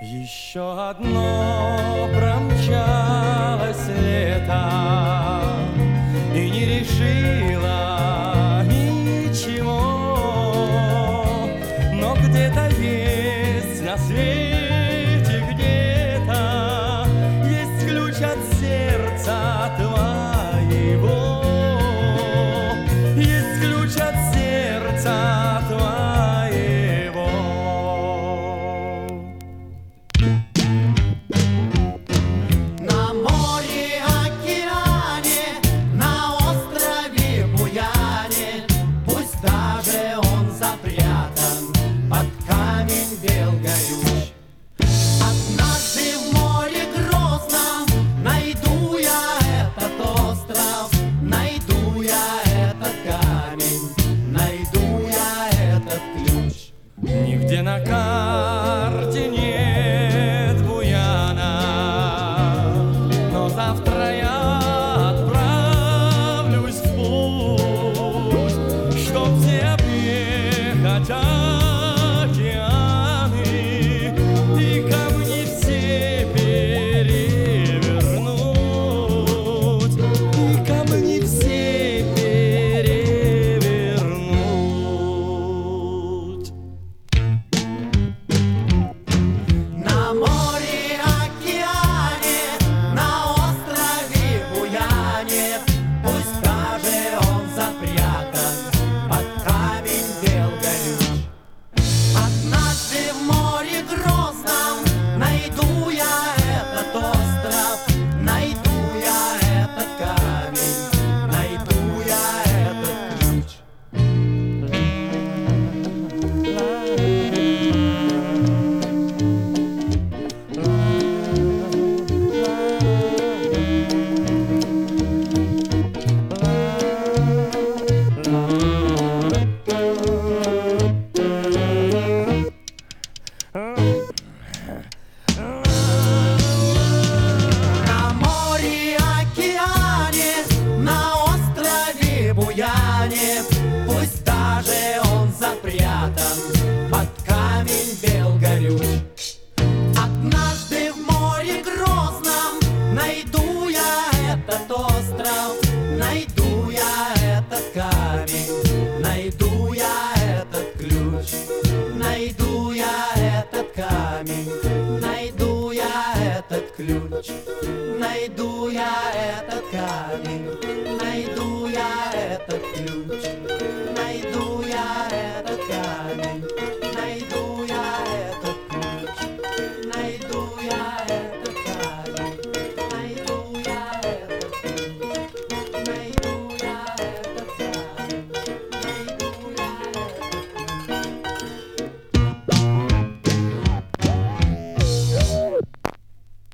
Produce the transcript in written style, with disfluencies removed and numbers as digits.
Еще одно промчалось лето и не решила ничего, но где-то есть на свете, где-то есть ключ от сердца твоего, есть ключ от сердца твоего. Однажды в море Грозном найду я этот остров, найду я этот камень, найду я этот ключ. Нигде на карте нет буяна, но завтра я отправлюсь в путь, чтоб все объехать океаны и камни все перевернуть, и камни все перевернуть. На море, океане, на острове Буяне, пусть даже он запрятан под камень Белгорюч. Однажды в море Грозном найду я этот остров, найду я этот камень, найду я этот ключ. На море, океане, на острове Буяне, пусть даже он запрятан под камень Белгорюч. Однажды в море Грозном найду я этот остров, найду я этот камень, найду я этот ключ, найду я этот камень, найду я этот ключ, найду я этот камень, найду я этот ключ.